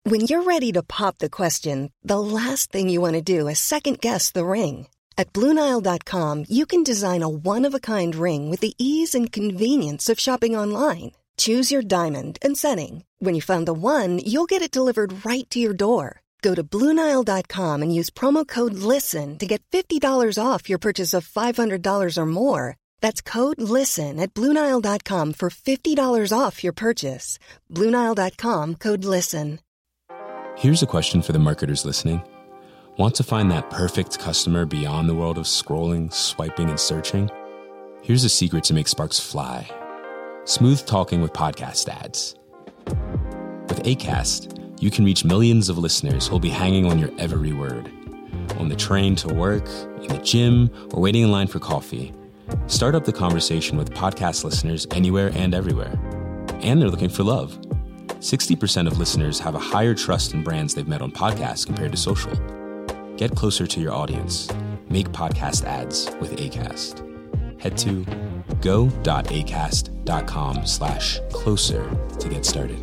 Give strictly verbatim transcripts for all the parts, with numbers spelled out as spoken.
When you're ready to pop the question, the last thing you want to do is second-guess the ring. At Blue Nile dot com, you can design a one-of-a-kind ring with the ease and convenience of shopping online. Choose your diamond and setting. When you find the one, you'll get it delivered right to your door. Go to Blue Nile dot com and use promo code LISTEN to get fifty dollars off your purchase of five hundred dollars or more. That's code LISTEN at Blue Nile dot com for fifty dollars off your purchase. Blue Nile dot com, code LISTEN. Here's a question for the marketers listening. Want to find that perfect customer beyond the world of scrolling, swiping, and searching? Here's a secret to make sparks fly. Smooth talking with podcast ads. With Acast, you can reach millions of listeners who'll be hanging on your every word. On the train to work, in the gym, or waiting in line for coffee. Start up the conversation with podcast listeners anywhere and everywhere. And they're looking for love. sixty percent of listeners have a higher trust in brands they've met on podcasts compared to social. Get closer to your audience. Make podcast ads with Acast. Head to go.acast.com slash closer to get started.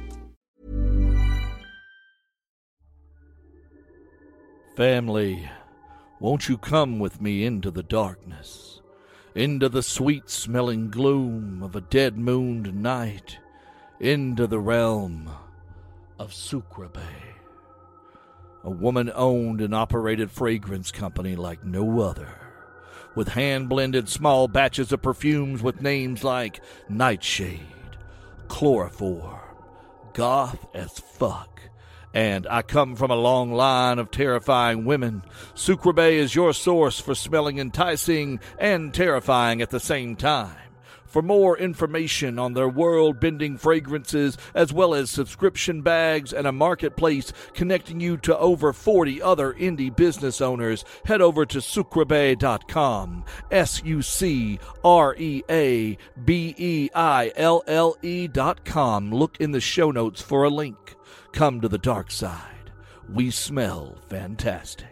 Family, won't you come with me into the darkness, into the sweet-smelling gloom of a dead-mooned night, into the realm of Sucreabeille, a woman-owned and operated fragrance company like no other, with hand-blended small batches of perfumes with names like Nightshade, Chloroform, Goth as Fuck, and I come from a long line of terrifying women. Sucreabeille is your source for smelling enticing and terrifying at the same time. For more information on their world-bending fragrances, as well as subscription bags and a marketplace connecting you to over forty other indie business owners, head over to sucreabeille dot com, S U C R E A B E I L L E dot com. Look in the show notes for a link. Come to the dark side. We smell fantastic.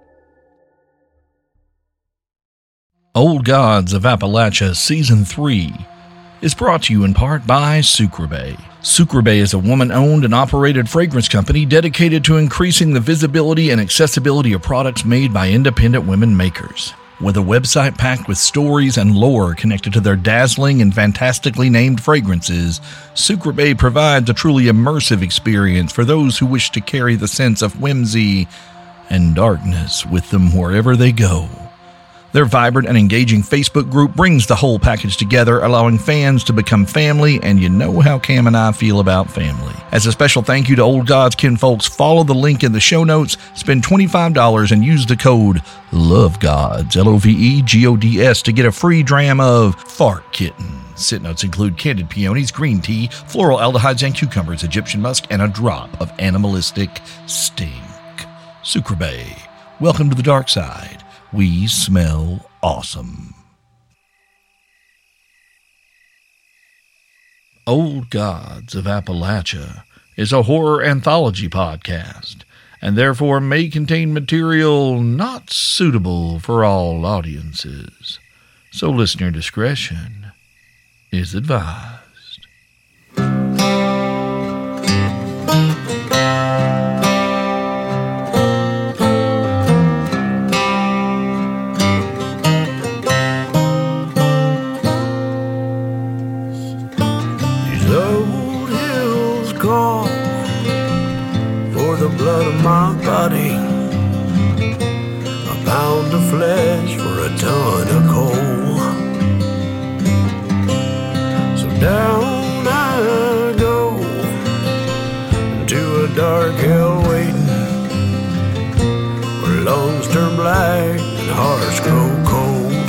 Old Gods of Appalachia Season three is brought to you in part by Sucreabeille. Sucreabeille is a woman-owned and operated fragrance company dedicated to increasing the visibility and accessibility of products made by independent women makers. With a website packed with stories and lore connected to their dazzling and fantastically named fragrances, Sucreabeille provides a truly immersive experience for those who wish to carry the sense of whimsy and darkness with them wherever they go. Their vibrant and engaging Facebook group brings the whole package together, allowing fans to become family, and you know how Cam and I feel about family. As a special thank you to Old Gods kinfolks, follow the link in the show notes, spend twenty-five dollars, and use the code LOVEGODS, L O V E G O D S, to get a free dram of Fart Kitten. Scent notes include candied peonies, green tea, floral aldehydes and cucumbers, Egyptian musk, and a drop of animalistic stink. Sucreabeille, welcome to the dark side. We smell awesome. Old Gods of Appalachia is a horror anthology podcast, and therefore may contain material not suitable for all audiences. So listener discretion is advised. My body, a pound of flesh for a ton of coal. So down I go to a dark hell waiting, where lungs turn black and hearts grow cold.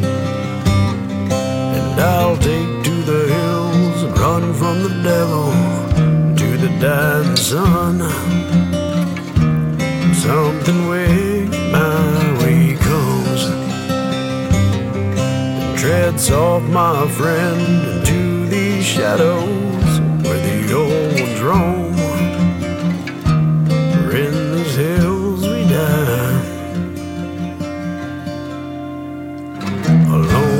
And I'll take to the hills and run from the devil to the dying sun. Something wicked my way comes, and treads off my friend into these shadows where the old ones roam. For in these hills we die alone.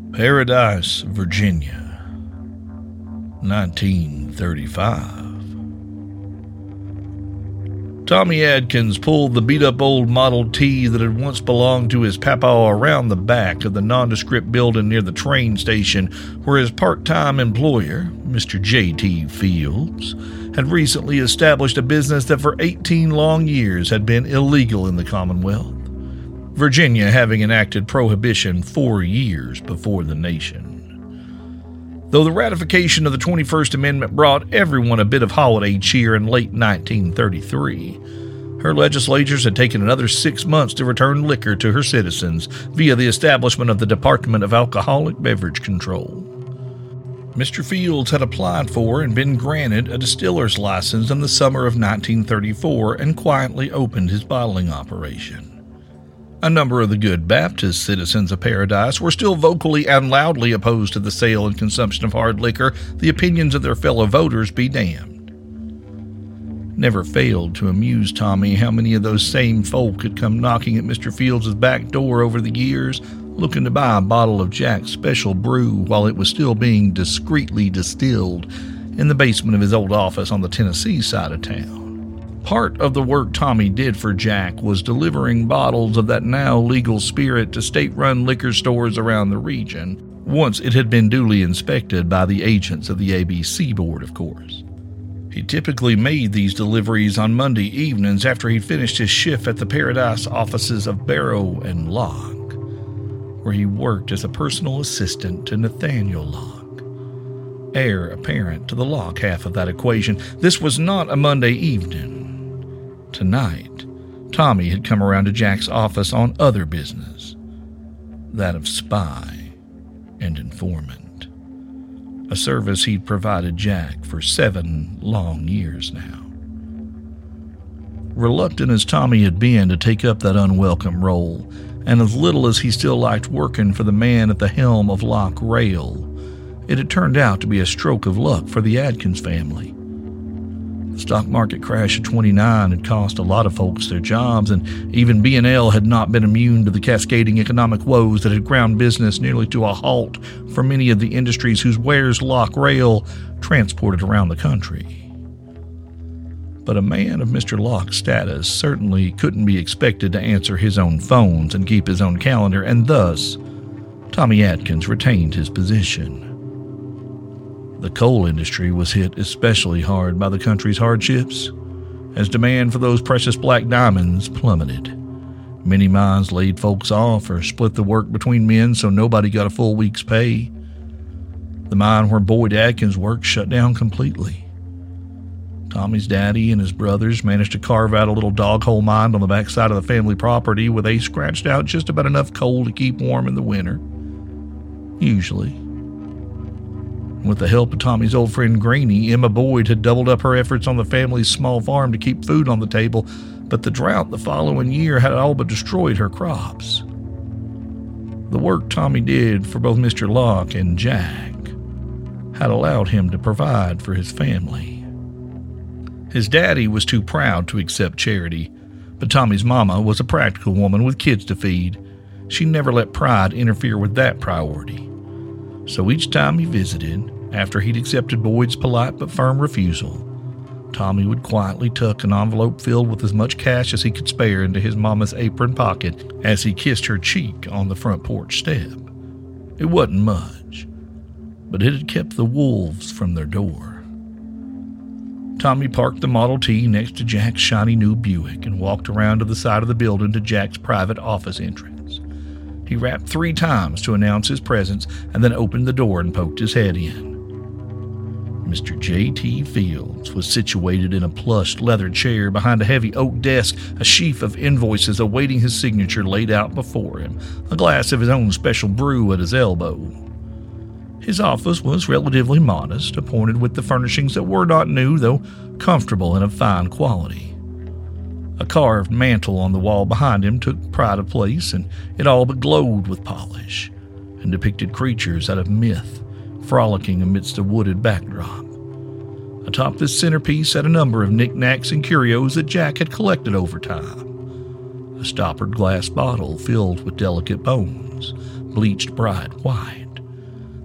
Paradise, Virginia, nineteen thirty-five. Tommy Adkins pulled the beat-up old Model T that had once belonged to his papa around the back of the nondescript building near the train station where his part-time employer, Mister J T Fields, had recently established a business that for eighteen long years had been illegal in the Commonwealth, Virginia having enacted prohibition four years before the nation. Though the ratification of the twenty-first Amendment brought everyone a bit of holiday cheer in late nineteen thirty-three, her legislatures had taken another six months to return liquor to her citizens via the establishment of the Department of Alcoholic Beverage Control. Mister Fields had applied for and been granted a distiller's license in the summer of nineteen thirty-four and quietly opened his bottling operation. A number of the good Baptist citizens of Paradise were still vocally and loudly opposed to the sale and consumption of hard liquor, the opinions of their fellow voters be damned. Never failed to amuse Tommy how many of those same folk had come knocking at Mister Fields' back door over the years, looking to buy a bottle of Jack's Special Brew while it was still being discreetly distilled in the basement of his old office on the Tennessee side of town. Part of the work Tommy did for Jack was delivering bottles of that now legal spirit to state-run liquor stores around the region, once it had been duly inspected by the agents of the A B C board, of course. He typically made these deliveries on Monday evenings after he'd finished his shift at the Paradise offices of Barrow and Locke, where he worked as a personal assistant to Nathaniel Locke, heir apparent to the Locke half of that equation. This was not a Monday evening. Tonight, Tommy had come around to Jack's office on other business, that of spy and informant, a service he'd provided Jack for seven long years now. Reluctant as Tommy had been to take up that unwelcome role, and as little as he still liked working for the man at the helm of Locke Rail, it had turned out to be a stroke of luck for the Adkins family. The stock market crash of twenty-nine had cost a lot of folks their jobs, and even B and L had not been immune to the cascading economic woes that had ground business nearly to a halt for many of the industries whose wares Locke Rail transported around the country. But a man of Mister Locke's status certainly couldn't be expected to answer his own phones and keep his own calendar, and thus Tommy Adkins retained his position. The coal industry was hit especially hard by the country's hardships, as demand for those precious black diamonds plummeted. Many mines laid folks off or split the work between men so nobody got a full week's pay. The mine where Boyd Adkins worked shut down completely. Tommy's daddy and his brothers managed to carve out a little dog hole mine on the backside of the family property where they scratched out just about enough coal to keep warm in the winter. Usually. With the help of Tommy's old friend Greenie, Emma Boyd had doubled up her efforts on the family's small farm to keep food on the table, but the drought the following year had all but destroyed her crops. The work Tommy did for both Mister Locke and Jack had allowed him to provide for his family. His daddy was too proud to accept charity, but Tommy's mama was a practical woman with kids to feed. She never let pride interfere with that priority. So each time he visited, after he'd accepted Boyd's polite but firm refusal, Tommy would quietly tuck an envelope filled with as much cash as he could spare into his mama's apron pocket as he kissed her cheek on the front porch step. It wasn't much, but it had kept the wolves from their door. Tommy parked the Model T next to Jack's shiny new Buick and walked around to the side of the building to Jack's private office entrance. He rapped three times to announce his presence and then opened the door and poked his head in. Mister J T Fields was situated in a plush leather chair behind a heavy oak desk, a sheaf of invoices awaiting his signature laid out before him, a glass of his own special brew at his elbow. His office was relatively modest, appointed with the furnishings that were not new, though comfortable and of fine quality. A carved mantel on the wall behind him took pride of place, and it all but glowed with polish, and depicted creatures out of myth, frolicking amidst a wooded backdrop. Atop this centerpiece sat a number of knickknacks and curios that Jack had collected over time. A stoppered glass bottle filled with delicate bones, bleached bright white.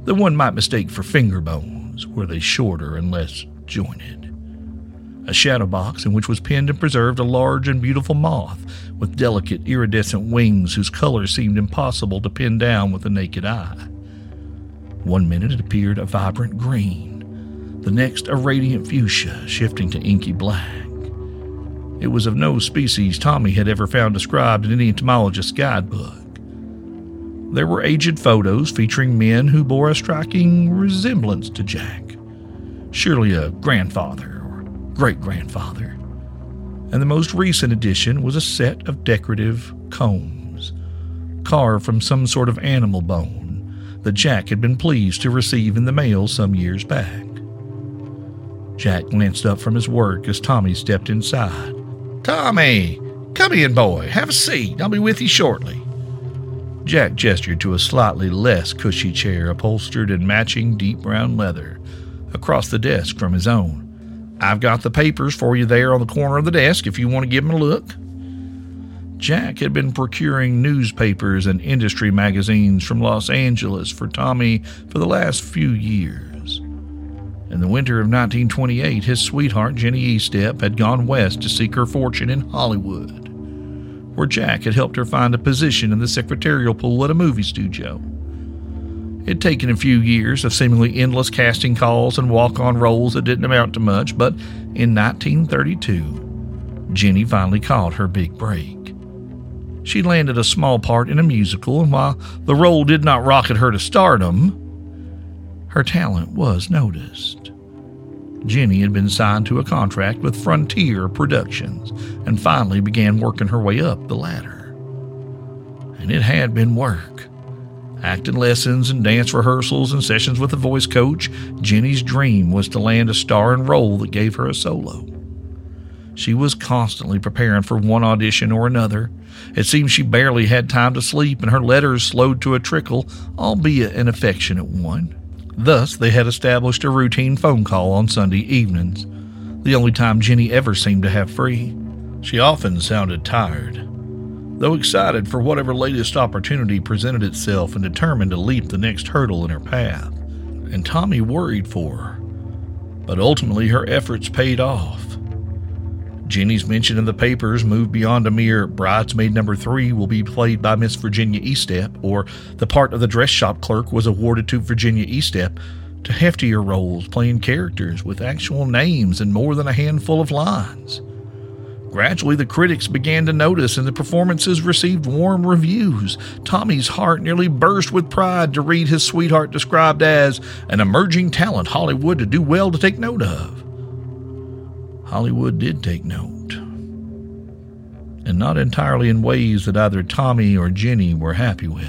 that one might mistake for finger bones were they shorter and less jointed. A shadow box in which was pinned and preserved a large and beautiful moth with delicate iridescent wings whose color seemed impossible to pin down with the naked eye. One minute it appeared a vibrant green, the next a radiant fuchsia shifting to inky black. It was of no species Tommy had ever found described in any entomologist's guidebook. There were aged photos featuring men who bore a striking resemblance to Jack, surely a grandfather or great-grandfather. And the most recent addition was a set of decorative combs, carved from some sort of animal bone that Jack had been pleased to receive in the mail some years back. Jack glanced up from his work as Tommy stepped inside. "Tommy, come in, boy. Have a seat. I'll be with you shortly." Jack gestured to a slightly less cushy chair upholstered in matching deep brown leather across the desk from his own. "I've got the papers for you there on the corner of the desk if you want to give them a look." Jack had been procuring newspapers and industry magazines from Los Angeles for Tommy for the last few years. In the winter of nineteen twenty-eight, his sweetheart, Jenny Estep, had gone west to seek her fortune in Hollywood, where Jack had helped her find a position in the secretarial pool at a movie studio. It had taken a few years of seemingly endless casting calls and walk-on roles that didn't amount to much, but in nineteen thirty-two, Jenny finally caught her big break. She landed a small part in a musical, and while the role did not rocket her to stardom, her talent was noticed. Jenny had been signed to a contract with Frontier Productions and finally began working her way up the ladder. And it had been work. Acting lessons and dance rehearsals and sessions with a voice coach, Jenny's dream was to land a starring role that gave her a solo. She was constantly preparing for one audition or another. It seemed she barely had time to sleep, and her letters slowed to a trickle, albeit an affectionate one. Thus, they had established a routine phone call on Sunday evenings, the only time Jenny ever seemed to have free. She often sounded tired, though excited for whatever latest opportunity presented itself and determined to leap the next hurdle in her path. And Tommy worried for her, but ultimately her efforts paid off. Jenny's mention in the papers moved beyond a mere bridesmaid number three will be played by Miss Virginia Estep, or the part of the dress shop clerk was awarded to Virginia Estep, to heftier roles playing characters with actual names and more than a handful of lines. Gradually, the critics began to notice, and the performances received warm reviews. Tommy's heart nearly burst with pride to read his sweetheart described as an emerging talent Hollywood to do well to take note of. Hollywood did take note, and not entirely in ways that either Tommy or Jenny were happy with.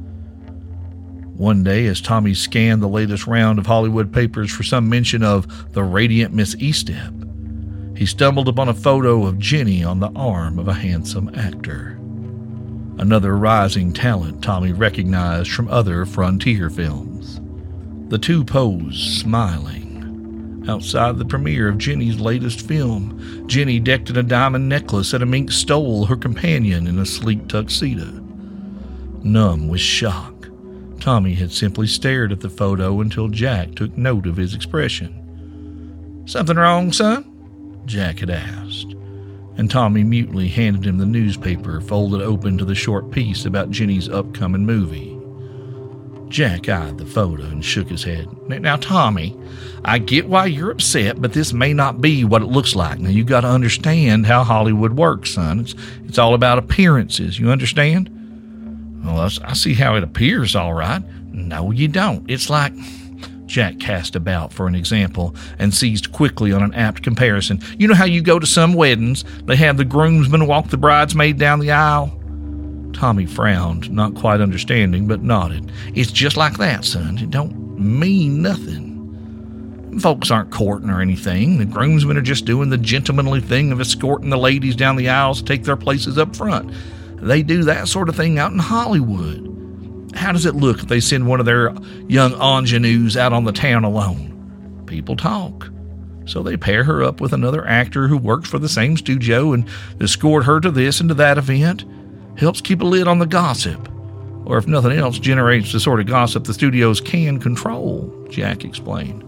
One day, as Tommy scanned the latest round of Hollywood papers for some mention of the radiant Miss Estep, he stumbled upon a photo of Jenny on the arm of a handsome actor. Another rising talent Tommy recognized from other Frontier films. The two posed, smiling, outside the premiere of Jenny's latest film. Jenny, decked in a diamond necklace and a mink stole, her companion in a sleek tuxedo. Numb with shock, Tommy had simply stared at the photo until Jack took note of his expression. "Something wrong, son?" Jack had asked, and Tommy mutely handed him the newspaper folded open to the short piece about Jenny's upcoming movie. Jack eyed the photo and shook his head. "Now, Tommy, I get why you're upset, but this may not be what it looks like. Now, you got to understand how Hollywood works, son. It's it's all about appearances. You understand?" "Well, I see how it appears, all right." "No, you don't. It's like..." Jack cast about for an example and seized quickly on an apt comparison. "You know how you go to some weddings, they have the groomsmen walk the bridesmaid down the aisle?" Tommy frowned, not quite understanding, but nodded. "It's just like that, son. It don't mean nothing. Folks aren't courting or anything. The groomsmen are just doing the gentlemanly thing of escorting the ladies down the aisles to take their places up front. They do that sort of thing out in Hollywood. How does it look if they send one of their young ingenues out on the town alone? People talk. So they pair her up with another actor who works for the same studio and escort her to this and to that event. Helps keep a lid on the gossip. or if nothing else, generates the sort of gossip the studios can control, Jack explained.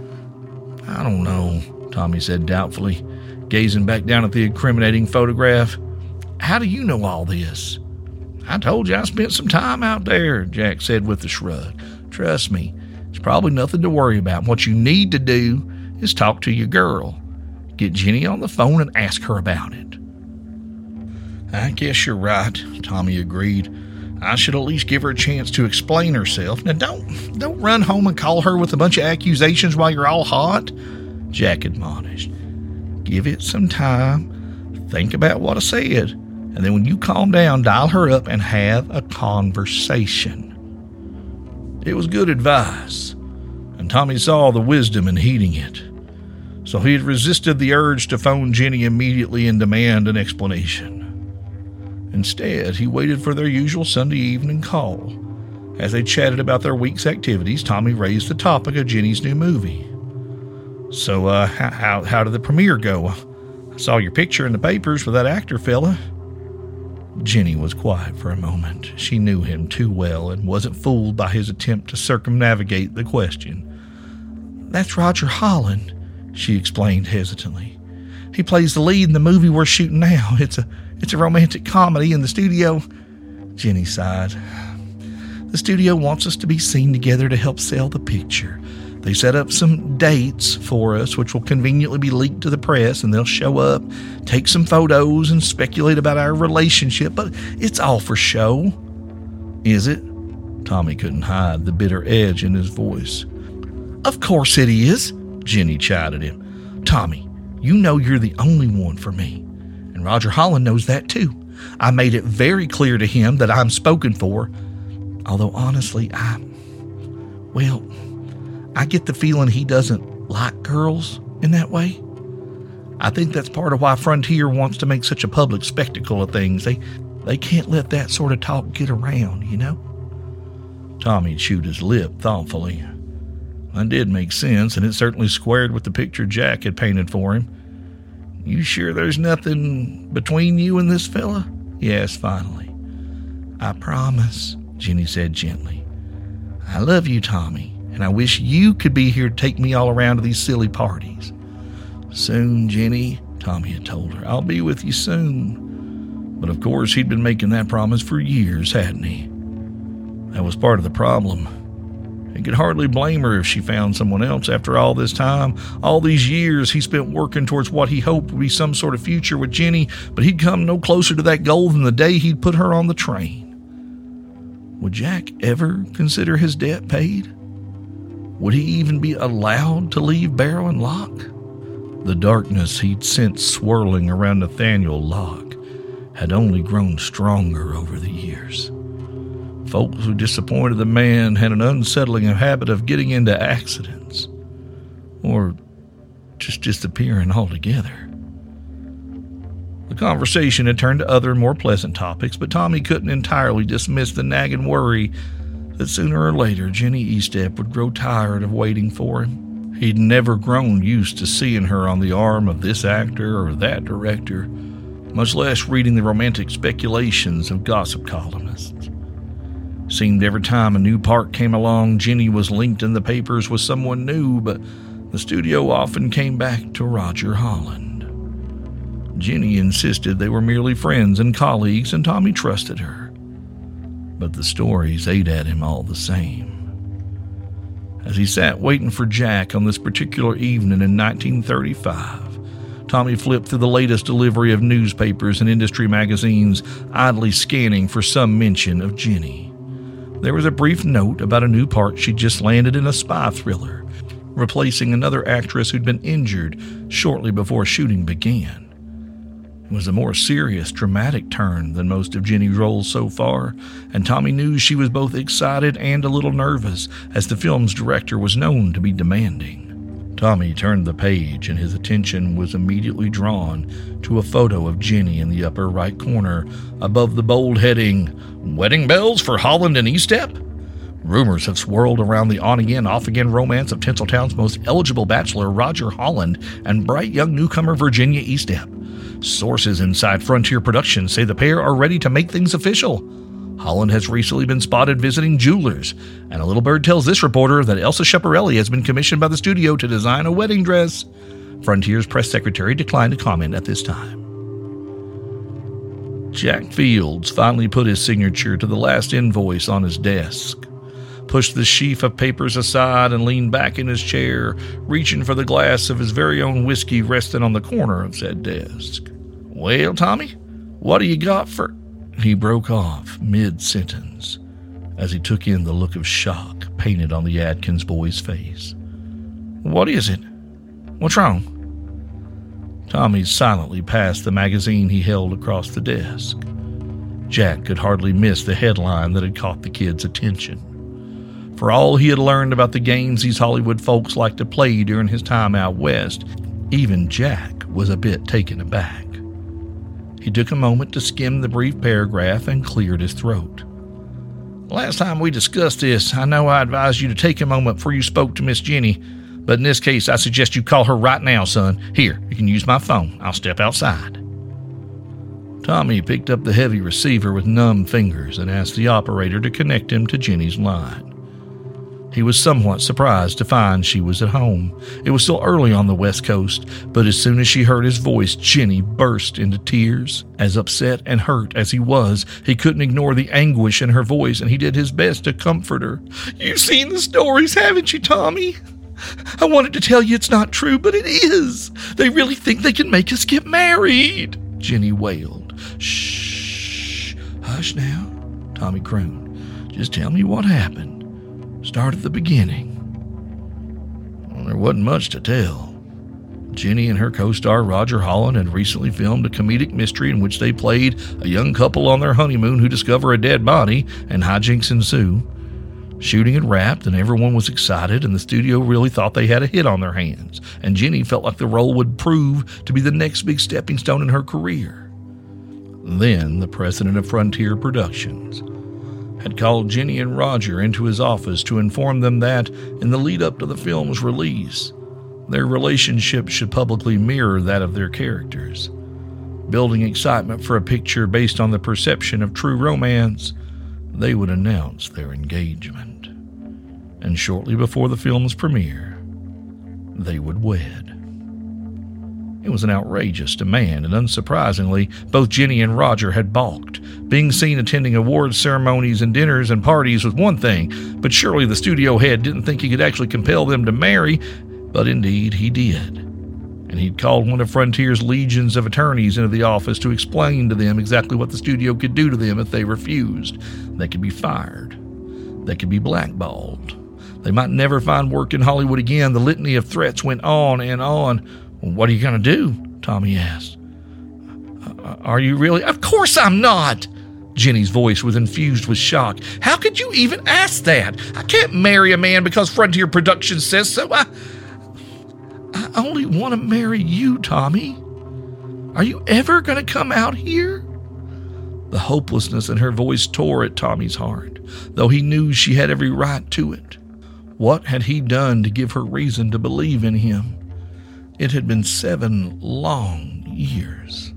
I don't know, Tommy said doubtfully, gazing back down at the incriminating photograph. How do you know all this? I told you I spent some time out there, Jack said with a shrug. Trust me, it's probably nothing to worry about. What you need to do is talk to your girl. Get Jenny on the phone and ask her about it. I guess you're right, Tommy agreed. I should at least give her a chance to explain herself. Now don't, don't run home and call her with a bunch of accusations while you're all hot, Jack admonished. Give it some time. Think about what I said. And then when you calm down, dial her up and have a conversation. It was good advice, and Tommy saw the wisdom in heeding it. So he had resisted the urge to phone Jenny immediately and demand an explanation. Instead, he waited for their usual Sunday evening call. As they chatted about their week's activities, Tommy raised the topic of Jenny's new movie. So, uh, how, how did the premiere go? I saw your picture in the papers with that actor fella. Jenny was quiet for a moment. She knew him too well and wasn't fooled by his attempt to circumnavigate the question. That's Roger Holland, she explained hesitantly. He plays the lead in the movie we're shooting now. It's a it's a romantic comedy in the studio. Jenny sighed. The studio wants us to be seen together to help sell the picture. They set up some dates for us, which will conveniently be leaked to the press, and they'll show up, take some photos, and speculate about our relationship, but it's all for show. Is it? Tommy couldn't hide the bitter edge in his voice. Of course it is, Jenny chided him. Tommy, you know you're the only one for me, and Roger Holland knows that too. I made it very clear to him that I'm spoken for, although honestly, I, well... I get the feeling he doesn't like girls in that way. I think that's part of why Frontier wants to make such a public spectacle of things. They they can't let that sort of talk get around, you know? Tommy chewed his lip thoughtfully. That did make sense, and it certainly squared with the picture Jack had painted for him. You sure there's nothing between you and this fella? He asked finally. I promise, Jenny said gently. I love you, Tommy. And I wish you could be here to take me all around to these silly parties. Soon, Jenny, Tommy had told her. I'll be with you soon. But of course, he'd been making that promise for years, hadn't he? That was part of the problem. He could hardly blame her if she found someone else after all this time. All these years he spent working towards what he hoped would be some sort of future with Jenny, but he'd come no closer to that goal than the day he'd put her on the train. Would Jack ever consider his debt paid? Would he even be allowed to leave Barrow and Locke? The darkness he'd sensed swirling around Nathaniel Locke had only grown stronger over the years. Folks who disappointed the man had an unsettling habit of getting into accidents, or just disappearing altogether. The conversation had turned to other, more pleasant topics, but Tommy couldn't entirely dismiss the nagging worry that sooner or later Jenny Eastep would grow tired of waiting for him. He'd never grown used to seeing her on the arm of this actor or that director, much less reading the romantic speculations of gossip columnists. Seemed every time a new part came along, Jenny was linked in the papers with someone new, but the studio often came back to Roger Holland. Jenny insisted they were merely friends and colleagues, and Tommy trusted her. But the stories ate at him all the same. As he sat waiting for Jack on this particular evening in nineteen thirty-five, Tommy flipped through the latest delivery of newspapers and industry magazines, idly scanning for some mention of Jenny. There was a brief note about a new part she'd just landed in a spy thriller, replacing another actress who'd been injured shortly before shooting began. It was a more serious, dramatic turn than most of Jenny's roles so far, and Tommy knew she was both excited and a little nervous, as the film's director was known to be demanding. Tommy turned the page, and his attention was immediately drawn to a photo of Jenny in the upper right corner, above the bold heading, Wedding Bells for Holland and Eastep? Rumors have swirled around the on-again, off-again romance of Tinseltown's most eligible bachelor, Roger Holland, and bright young newcomer, Virginia Eastep. Sources inside Frontier Productions say the pair are ready to make things official. Holland has recently been spotted visiting jewelers, and a little bird tells this reporter that Elsa Schiaparelli has been commissioned by the studio to design a wedding dress. Frontier's press secretary declined to comment at this time. Jack Fields finally put his signature to the last invoice on his desk, pushed the sheaf of papers aside, and leaned back in his chair, reaching for the glass of his very own whiskey resting on the corner of said desk. "Well, Tommy, what do you got for—" He broke off mid-sentence as he took in the look of shock painted on the Adkins boy's face. "What is it? What's wrong?" Tommy silently passed the magazine he held across the desk. Jack could hardly miss the headline that had caught the kid's attention. For all he had learned about the games these Hollywood folks liked to play during his time out west, even Jack was a bit taken aback. He took a moment to skim the brief paragraph and cleared his throat. "Last time we discussed this, I know I advised you to take a moment before you spoke to Miss Jenny, but in this case, I suggest you call her right now, son. Here, you can use my phone. I'll step outside." Tommy picked up the heavy receiver with numb fingers and asked the operator to connect him to Jenny's line. He was somewhat surprised to find she was at home. It was still early on the West Coast, but as soon as she heard his voice, Jenny burst into tears. As upset and hurt as he was, he couldn't ignore the anguish in her voice, and he did his best to comfort her. "You've seen the stories, haven't you, Tommy? I wanted to tell you it's not true, but it is. They really think they can make us get married," Jenny wailed. "Shh, hush now," Tommy crooned. "Just tell me what happened. Start at the beginning." Well, there wasn't much to tell. Jenny and her co-star Roger Holland had recently filmed a comedic mystery in which they played a young couple on their honeymoon who discover a dead body, and hijinks ensue. Shooting had wrapped, and everyone was excited, and the studio really thought they had a hit on their hands, and Jenny felt like the role would prove to be the next big stepping stone in her career. Then the president of Frontier Productions had called Jenny and Roger into his office to inform them that, in the lead-up to the film's release, their relationship should publicly mirror that of their characters. Building excitement for a picture based on the perception of true romance, they would announce their engagement. And shortly before the film's premiere, they would wed. It was an outrageous demand, and unsurprisingly, both Jenny and Roger had balked. Being seen attending awards ceremonies and dinners and parties was one thing, but surely the studio head didn't think he could actually compel them to marry, but indeed he did. And he'd called one of Frontier's legions of attorneys into the office to explain to them exactly what the studio could do to them if they refused. They could be fired. They could be blackballed. They might never find work in Hollywood again. The litany of threats went on and on. "Well, what are you going to do?" Tommy asked. "Are you really?" "Of course I'm not!" Jenny's voice was infused with shock. "How could you even ask that? I can't marry a man because Frontier Productions says so. I, I only want to marry you, Tommy. Are you ever going to come out here?" The hopelessness in her voice tore at Tommy's heart, though he knew she had every right to it. What had he done to give her reason to believe in him? It had been seven long years.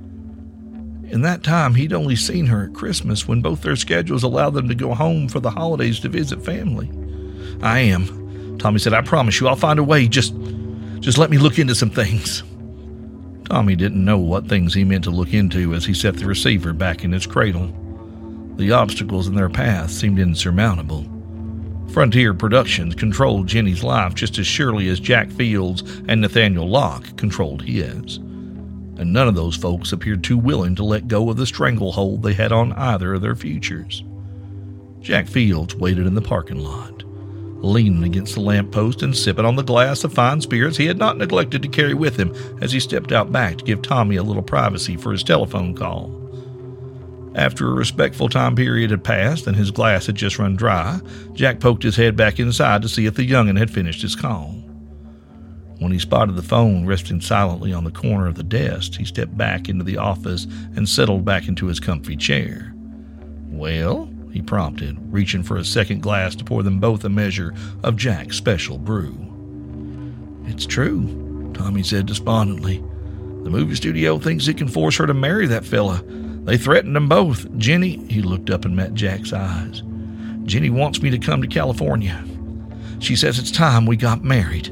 In that time, he'd only seen her at Christmas when both their schedules allowed them to go home for the holidays to visit family. "I am," Tommy said. "I promise you, I'll find a way. Just, just let me look into some things." Tommy didn't know what things he meant to look into as he set the receiver back in its cradle. The obstacles in their path seemed insurmountable. Frontier Productions controlled Jenny's life just as surely as Jack Fields and Nathaniel Locke controlled his. And none of those folks appeared too willing to let go of the stranglehold they had on either of their futures. Jack Fields waited in the parking lot, leaning against the lamppost and sipping on the glass of fine spirits he had not neglected to carry with him as he stepped out back to give Tommy a little privacy for his telephone call. After a respectful time period had passed and his glass had just run dry, Jack poked his head back inside to see if the young'un had finished his call. When he spotted the phone resting silently on the corner of the desk, he stepped back into the office and settled back into his comfy chair. "Well?" he prompted, reaching for a second glass to pour them both a measure of Jack's special brew. "It's true," Tommy said despondently. "The movie studio thinks it can force her to marry that fella. They threatened them both. Jenny, he looked up and met Jack's eyes. Jenny wants me to come to California. She says it's time we got married.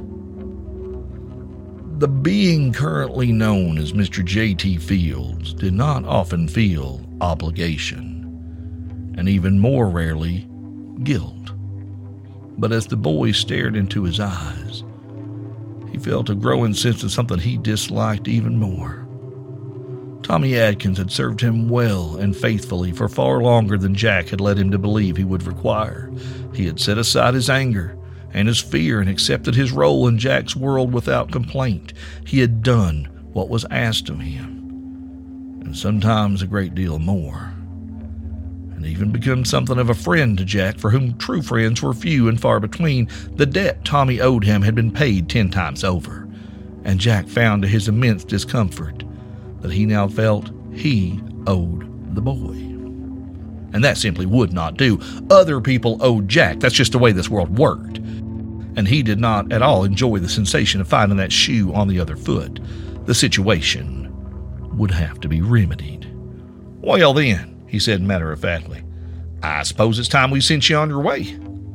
The being currently known as Mister J T Fields did not often feel obligation, and even more rarely, guilt. But as the boy stared into his eyes, he felt a growing sense of something he disliked even more. Tommy Adkins had served him well and faithfully for far longer than Jack had led him to believe he would require. He had set aside his anger and his fear and accepted his role in Jack's world without complaint. He had done what was asked of him, and sometimes a great deal more, and even become something of a friend to Jack, for whom true friends were few and far between. The debt Tommy owed him had been paid ten times over, and Jack found to his immense discomfort that he now felt he owed the boy. And that simply would not do. Other people owed Jack. That's just the way this world worked. And he did not at all enjoy the sensation of finding that shoe on the other foot. The situation would have to be remedied. Well then, he said matter-of-factly, I suppose it's time we sent you on your way.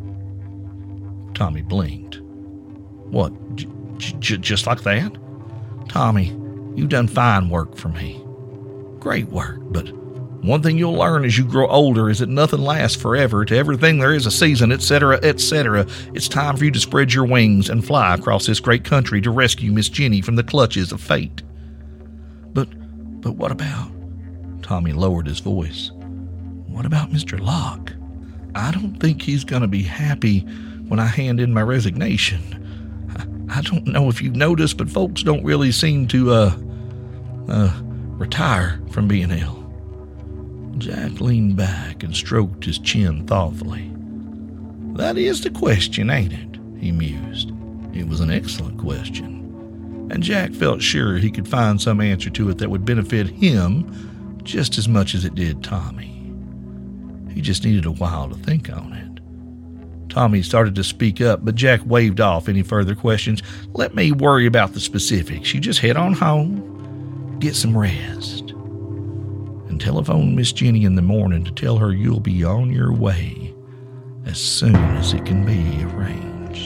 Tommy blinked. What, j- j- just like that? Tommy, you've done fine work for me. Great work, but one thing you'll learn as you grow older is that nothing lasts forever. To everything there is a season, et cetera, et cetera. It's time for you to spread your wings and fly across this great country to rescue Miss Jenny from the clutches of fate. But, but what about? Tommy lowered his voice. What about Mister Locke? I don't think he's going to be happy when I hand in my resignation. I, I don't know if you've noticed, but folks don't really seem to, uh, uh, retire from being ill. Jack leaned back and stroked his chin thoughtfully. That is the question, ain't it? He mused. It was an excellent question, and Jack felt sure he could find some answer to it that would benefit him just as much as it did Tommy. He just needed a while to think on it. Tommy started to speak up, but Jack waved off any further questions. Let me worry about the specifics. You just head on home, get some rest, and telephone Miss Jenny in the morning to tell her you'll be on your way as soon as it can be arranged.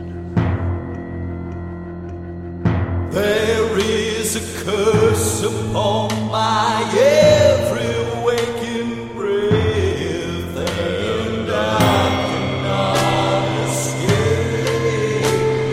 There is a curse upon my every waking breath, and I cannot escape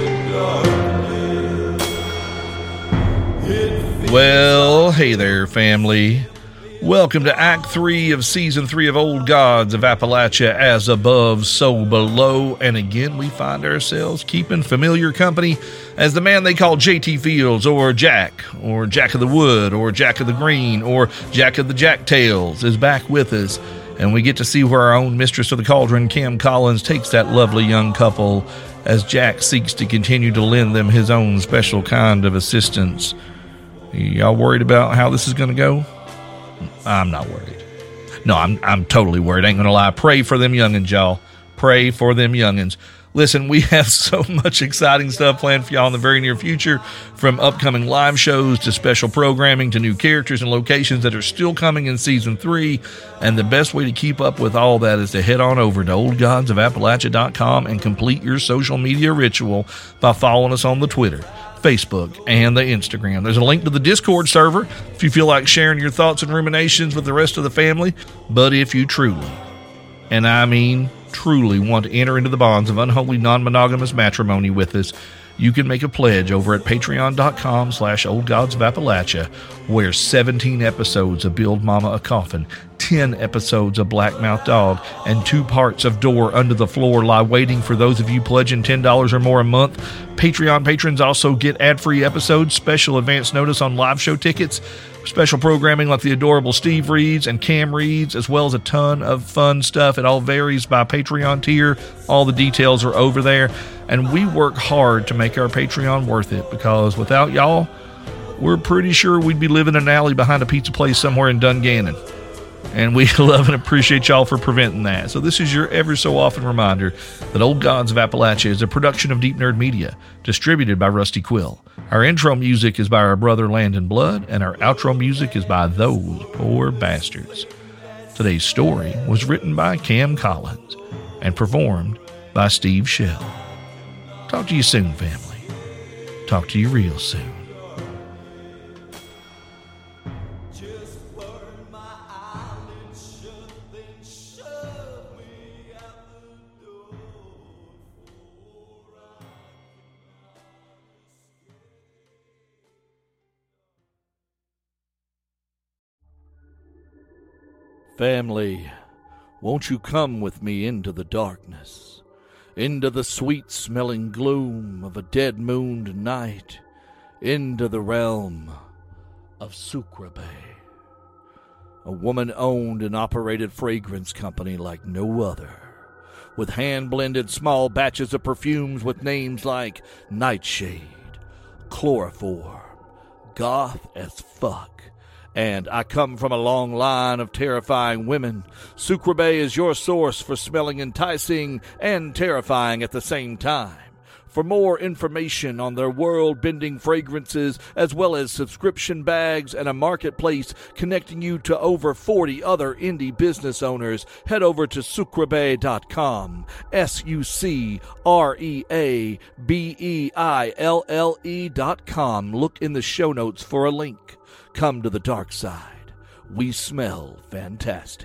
the darkness. It Well, hey there, family. Welcome to Act three of Season three of Old Gods of Appalachia, As Above, So Below. And again, we find ourselves keeping familiar company as the man they call J T Fields, or Jack, or Jack of the Wood, or Jack of the Green, or Jack of the Jacktails is back with us. And we get to see where our own mistress of the cauldron, Kim Collins, takes that lovely young couple as Jack seeks to continue to lend them his own special kind of assistance. Y'all worried about how this is going to go? I'm not worried. No, I'm I'm totally worried. I ain't gonna lie. Pray for them youngins, y'all. Pray for them youngins. Listen, we have so much exciting stuff planned for y'all in the very near future, from upcoming live shows to special programming to new characters and locations that are still coming in Season three. And the best way to keep up with all that is to head on over to old gods of appalachia dot com and complete your social media ritual by following us on the Twitter, Facebook, and the Instagram. There's a link to the Discord server if you feel like sharing your thoughts and ruminations with the rest of the family. But if you truly, and I mean truly, want to enter into the bonds of unholy non-monogamous matrimony with us, you can make a pledge over at patreon.com slash old gods of Appalachia, where seventeen episodes of Build Mama a Coffin, ten episodes of Blackmouth Dog, and two parts of Door Under the Floor lie waiting for those of you pledging ten dollars or more a month. Patreon patrons also get ad-free episodes, special advance notice on live show tickets, special programming like the adorable Steve reads and Cam reads, as well as a ton of fun stuff. It all varies by Patreon tier. All the details are over there. And we work hard to make our Patreon worth it, because without y'all, we're pretty sure we'd be living in an alley behind a pizza place somewhere in Dungannon. And we love and appreciate y'all for preventing that. So this is your ever so often reminder that Old Gods of Appalachia is a production of Deep Nerd Media, distributed by Rusty Quill. Our intro music is by our brother Landon Blood, and our outro music is by Those Poor Bastards. Today's story was written by Cam Collins and performed by Steve Shell. Talk to you soon, family. Talk to you real soon. Family, won't you come with me into the darkness, into the sweet-smelling gloom of a dead-mooned night, into the realm of Sucreabeille, a woman-owned and operated fragrance company like no other, with hand-blended small batches of perfumes with names like Nightshade, Chloroform, Goth as Fuck, and I come from a long line of terrifying women. Sucreabeille is your source for smelling enticing and terrifying at the same time. For more information on their world-bending fragrances, as well as subscription bags and a marketplace connecting you to over forty other indie business owners, head over to sucreabeille dot com, S U C R E A B E I L L E dot com. Look in the show notes for a link. Come to the dark side. We smell fantastic.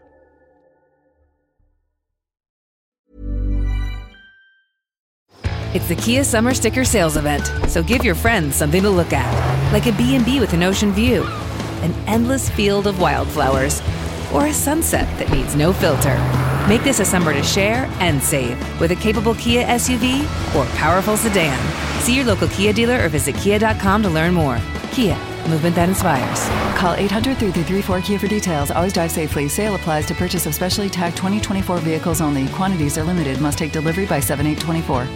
It's the Kia Summer Sticker Sales Event, so give your friends something to look at, like a B and B with an ocean view, an endless field of wildflowers, or a sunset that needs no filter. Make this a summer to share and save with a capable Kia S U V or powerful sedan. See your local Kia dealer or visit kia dot com to learn more. Kia, movement that inspires. Call eight hundred, three three three, four Kia for details. Always drive safely. Sale applies to purchase of specially tagged twenty twenty-four vehicles only. Quantities are limited. Must take delivery by seven eight twenty-four.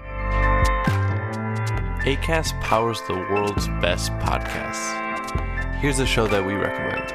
Acast powers the world's best podcasts. Here's a show that we recommend.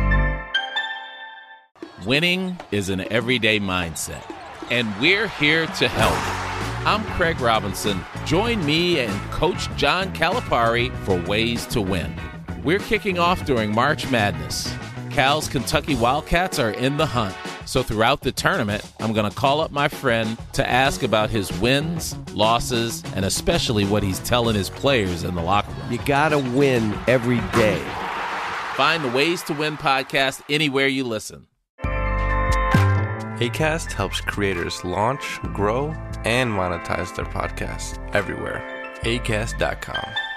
Winning is an everyday mindset, and we're here to help. I'm Craig Robinson. Join me and Coach John Calipari for Ways to Win. We're kicking off during March Madness. Cal's Kentucky Wildcats are in the hunt. So throughout the tournament, I'm going to call up my friend to ask about his wins, losses, and especially what he's telling his players in the locker room. You got to win every day. Find the Ways to Win podcast anywhere you listen. Acast helps creators launch, grow, and monetize their podcasts everywhere. acast dot com.